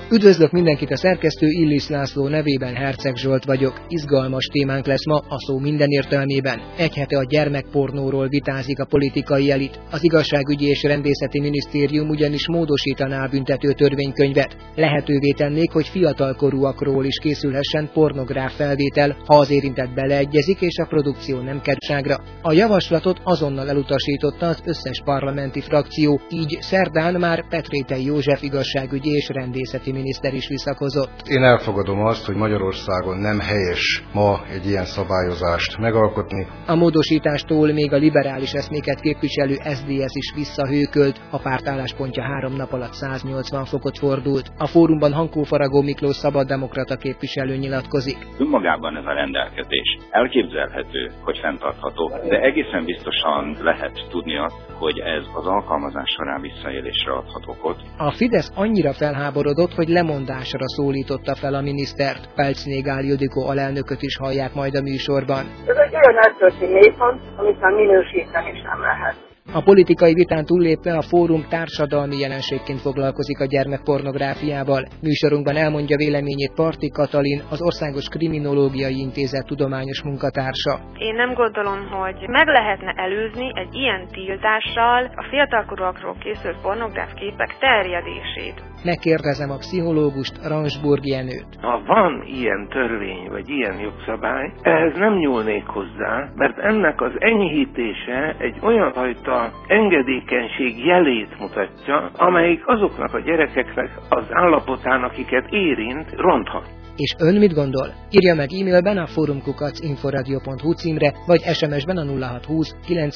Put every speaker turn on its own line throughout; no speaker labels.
Üdvözlök mindenkit, a szerkesztő Illis László nevében Herceg Zsolt vagyok. Izgalmas témánk lesz ma a szó minden értelmében. Egy hete a gyermekpornóról vitázik a politikai elit. Az Igazságügyi és Rendészeti Minisztérium ugyanis módosítaná a büntető törvénykönyvet. Lehetővé tennék, hogy fiatalkorúakról is készülhessen pornográf felvétel, ha az érintett beleegyezik és a produkció nem kerülságra. A javaslatot azonnal elutasította az összes parlamenti frakció, így szerdán már Petrétei József igazságügyi és rendészeti miniszter is visszakozott.
Én elfogadom azt, hogy Magyarországon nem helyes ma egy ilyen szabályozást megalkotni.
A módosítástól még a liberális eszméket képviselő SZDSZ is visszahőkölt, a párt álláspontja 3 nap alatt 180 fokot fordult. A fórumban Hankó Faragó Miklós szabaddemokrata képviselő nyilatkozik.
Önmagában ez a rendelkezés elképzelhető, hogy fenntartható, de egészen biztosan lehet tudni azt, hogy ez az alkalmazás során visszaélésre adhat okot.
A Fidesz annyira felháborodott, hogy lemondásra szólította fel a minisztert. Pelcné-Gál Ildikó alelnököt is hallják majd a műsorban.
Ez egy olyan eszközti mélypont, amit már minősíteni sem lehet.
A politikai vitán túllépve a fórum társadalmi jelenségként foglalkozik a gyermekpornográfiával. Műsorunkban elmondja véleményét Parti Katalin, az Országos Kriminológiai Intézet tudományos munkatársa.
Én nem gondolom, hogy meg lehetne előzni egy ilyen tiltással a fiatalkorúakról készült pornográf képek terjedését.
Megkérdezem a pszichológust, Ransburg Jenőt.
Ha van ilyen törvény, vagy ilyen jogszabály, ehhez nem nyúlnék hozzá, mert ennek az enyhítése egy olyan fajta engedékenység jelét mutatja, amelyik azoknak a gyerekeknek az állapotán, akiket érint, ronthat.
És ön mit gondol? Írja meg e-mailben a forumkukac.inforadio.hu címre, vagy SMS-ben a 0620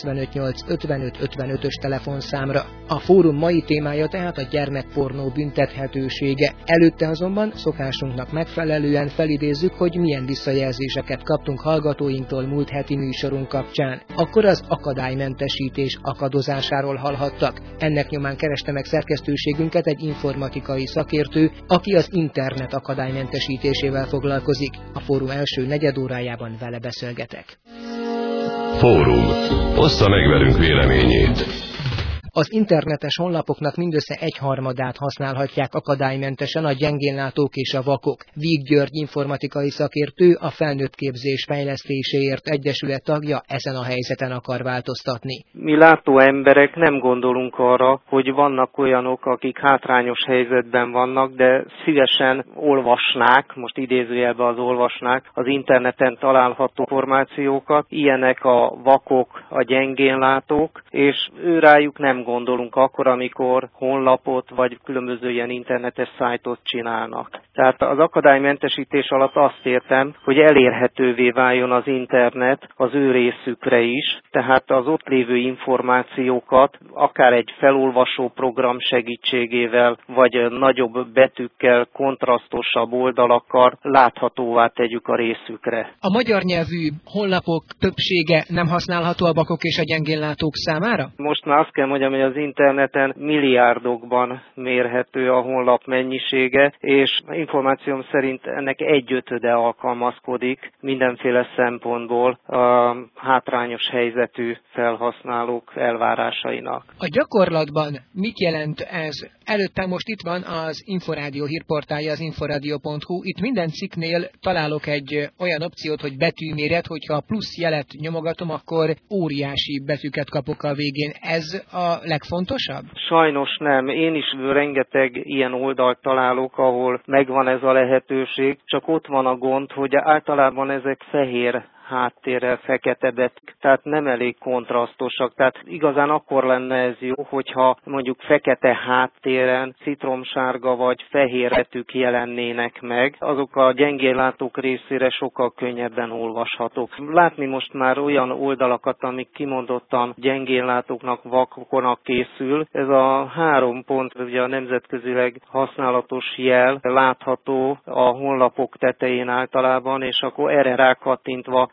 958 55 55-ös telefonszámra. A fórum mai témája tehát a gyermekpornó büntethetősége. Előtte azonban szokásunknak megfelelően felidézzük, hogy milyen visszajelzéseket kaptunk hallgatóinktól múlt heti műsorunk kapcsán. Akkor az akadálymentesítés akadozásáról hallhattak. Ennek nyomán kereste meg szerkesztőségünket egy informatikai szakértő, aki az internet akadálymentesítés foglalkozik. A fórum első negyedórájában vele beszélgetek.
Fórum. Ossza meg velünk véleményét.
Az internetes honlapoknak mindössze 1/3 használhatják akadálymentesen a gyengénlátók és a vakok. Víg György informatikai szakértő, a Felnőtt Képzés Fejlesztéséért Egyesület tagja ezen a helyzeten akar változtatni.
Mi látó emberek nem gondolunk arra, hogy vannak olyanok, akik hátrányos helyzetben vannak, de szívesen olvasnák, most idézőjelben az olvasnák, az interneten található információkat. Ilyenek a vakok, a gyengénlátók, és őrájuk nem gondolunk akkor, amikor honlapot vagy különböző ilyen internetes szájtot csinálnak. Tehát az akadálymentesítés alatt azt értem, hogy elérhetővé váljon az internet az ő részükre is, tehát az ott lévő információkat akár egy felolvasó program segítségével, vagy nagyobb betűkkel, kontrasztosabb oldalakkal láthatóvá tegyük a részükre.
A magyar nyelvű honlapok többsége nem használható a vakok és a gyengénlátók számára?
Most már azt kell mondjam, hogy az interneten milliárdokban mérhető a honlap mennyisége, és információm szerint ennek 1/5 alkalmazkodik mindenféle szempontból a hátrányos helyzetű felhasználók elvárásainak.
A gyakorlatban mit jelent ez? Előttem most itt van az Inforádió hírportálja, az inforadio.hu. Itt minden cikknél találok egy olyan opciót, hogy betűméret, hogyha a plusz jelet nyomogatom, akkor óriási betűket kapok a végén. Ez a legfontosabb?
Sajnos nem. Én is rengeteg ilyen oldalt találok, ahol megvan ez a lehetőség, csak ott van a gond, hogy általában ezek fehér háttérrel fekete betűk, tehát nem elég kontrasztosak. Tehát igazán akkor lenne ez jó, hogyha mondjuk fekete háttéren citromsárga vagy fehér betűk jelennének meg. Azok a gyengénlátók részére sokkal könnyebben olvashatók. Látni most már olyan oldalakat, amik kimondottan gyengénlátóknak, vakoknak készül. Ez a 3 pont, ugye a nemzetközileg használatos jel látható a honlapok tetején általában, és akkor erre rákattintva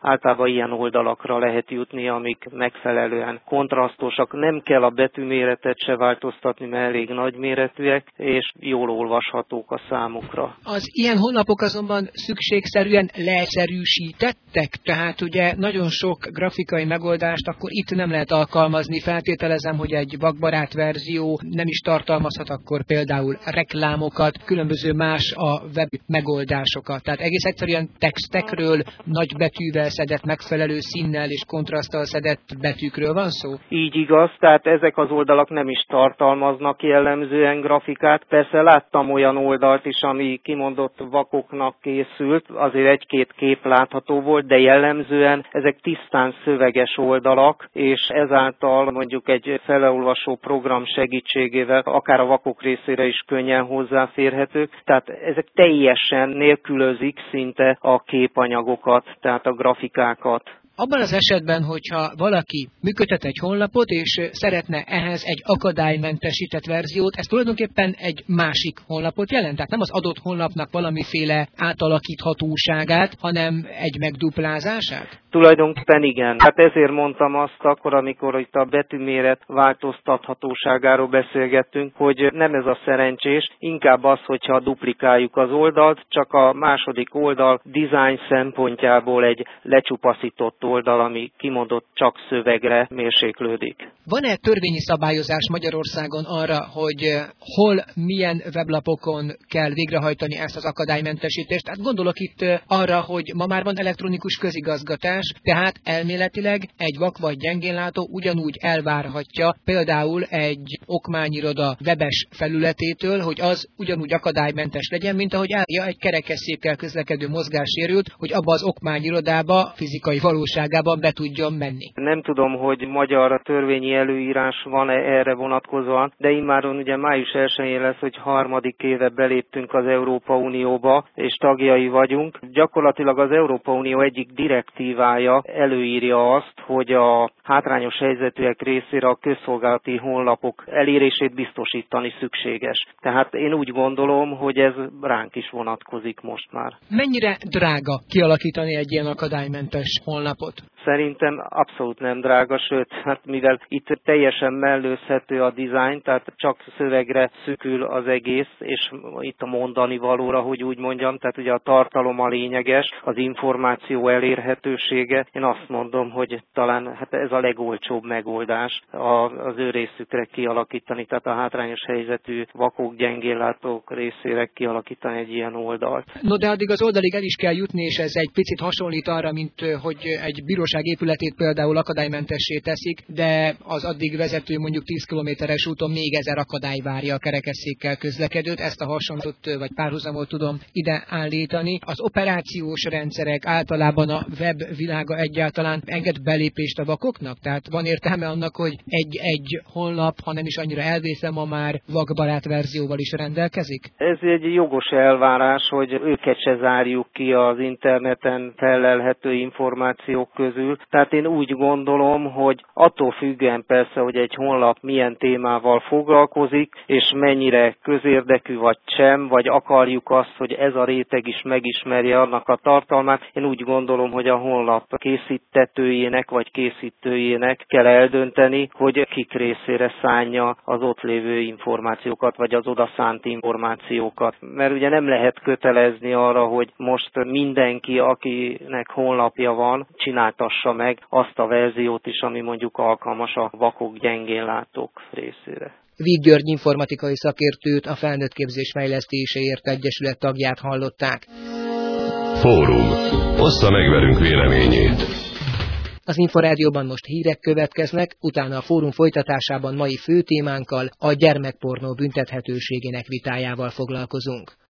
általában ilyen oldalakra lehet jutni, amik megfelelően kontrasztosak. Nem kell a betűméretet se változtatni, mert elég nagyméretűek, és jól olvashatók a számukra.
Az ilyen honlapok azonban szükségszerűen leegyszerűsítettek, tehát ugye nagyon sok grafikai megoldást akkor itt nem lehet alkalmazni. Feltételezem, hogy egy vakbarát verzió nem is tartalmazhat akkor például reklámokat, különböző más a web megoldásokat. Tehát egész egyszerűen textekről, nagy betűvel szedett, megfelelő színnel és kontraszttal szedett betűkről van szó?
Így igaz, tehát ezek az oldalak nem is tartalmaznak jellemzően grafikát. Persze láttam olyan oldalt is, ami kimondott vakoknak készült, azért egy-két kép látható volt, de jellemzően ezek tisztán szöveges oldalak, és ezáltal mondjuk egy felolvasó program segítségével akár a vakok részére is könnyen hozzáférhetők. Tehát ezek teljesen nélkülözik szinte a képanyagokat, tehát a grafikákat.
Abban az esetben, hogyha valaki működtet egy honlapot, és szeretne ehhez egy akadálymentesített verziót, ez tulajdonképpen egy másik honlapot jelent. Tehát nem az adott honlapnak valamiféle átalakíthatóságát, hanem egy megduplázását?
Tulajdonképpen igen. Hát ezért mondtam azt akkor, amikor itt a betűméret változtathatóságáról beszélgettünk, hogy nem ez a szerencsés, inkább az, hogyha duplikáljuk az oldalt, csak a második oldal design szempontjából egy lecsupaszított oldal, ami kimondott csak szövegre mérséklődik.
Van-e törvényi szabályozás Magyarországon arra, hogy hol, milyen weblapokon kell végrehajtani ezt az akadálymentesítést? Tehát gondolok itt arra, hogy ma már van elektronikus közigazgatás, tehát elméletileg egy vak vagy gyengénlátó ugyanúgy elvárhatja például egy okmányiroda webes felületétől, hogy az ugyanúgy akadálymentes legyen, mint ahogy egy kerekesszékkel közlekedő mozgássérült, hogy abba az okmányirodába fizikai valóságában be tudjon menni.
Nem tudom, hogy magyar törvényi előírás van-e erre vonatkozóan, de immáron ugye május 1-én lesz, hogy 3. éve beléptünk az Európa Unióba, és tagjai vagyunk. Gyakorlatilag az Európa Unió egyik direktívája előírja azt, hogy a hátrányos helyzetűek részére a közszolgálati honlapok elérését biztosítani szükséges. Tehát én úgy gondolom, hogy ez ránk is vonatkozik most már.
Mennyire drága kialakítani egy ilyen akadálymentes honlapot?
Szerintem abszolút nem drága, sőt, hát mivel itt teljesen mellőzhető a dizájn, tehát csak szövegre szűkül az egész, és itt a mondani valóra, hogy úgy mondjam, tehát ugye a tartalom a lényeges, az információ elérhetősége. Én azt mondom, hogy talán hát ez a legolcsóbb megoldás az ő részükre kialakítani, tehát a hátrányos helyzetű vakok, gyengéllátók részére kialakítani egy ilyen oldalt.
No, de addig az oldalig el is kell jutni, és ez egy picit hasonlít arra, mint hogy egy bíróság épületét például akadálymentessé teszik, de az addig vezető mondjuk 10 kilométeres úton még 1000 akadály várja a kerekesszékkel közlekedőt. Ezt a hasonlót vagy párhuzamot tudom ide állítani. Az operációs rendszerek, általában a web világa egyáltalán enged belépést a vakoknak? Tehát van értelme annak, hogy egy honlap, ha nem is annyira elvészve, ma már vakbarát verzióval is rendelkezik?
Ez egy jogos elvárás, hogy őket se zárjuk ki az interneten fellelhető információk közül. Tehát én úgy gondolom, hogy attól függően persze, hogy egy honlap milyen témával foglalkozik, és mennyire közérdekű vagy sem, vagy akarjuk azt, hogy ez a réteg is megismerje annak a tartalmát. Én úgy gondolom, hogy a honlap készítetőjének vagy készítőjének kell eldönteni, hogy kik részére szánja az ott lévő információkat, vagy az oda szánt információkat. Mert ugye nem lehet kötelezni arra, hogy most mindenki, akinek honlapja van, csináltassa meg azt a verziót is, ami mondjuk alkalmas a vakok, gyengénlátók részére.
Víg György informatikai szakértőt, a Felnőttképzés Fejlesztéséért Egyesület tagját hallották.
Fórum. Ossza meg velünk véleményét.
Az Inforádióban most hírek következnek, utána a fórum folytatásában mai főtémánkkal, a gyermekpornó büntethetőségének vitájával foglalkozunk.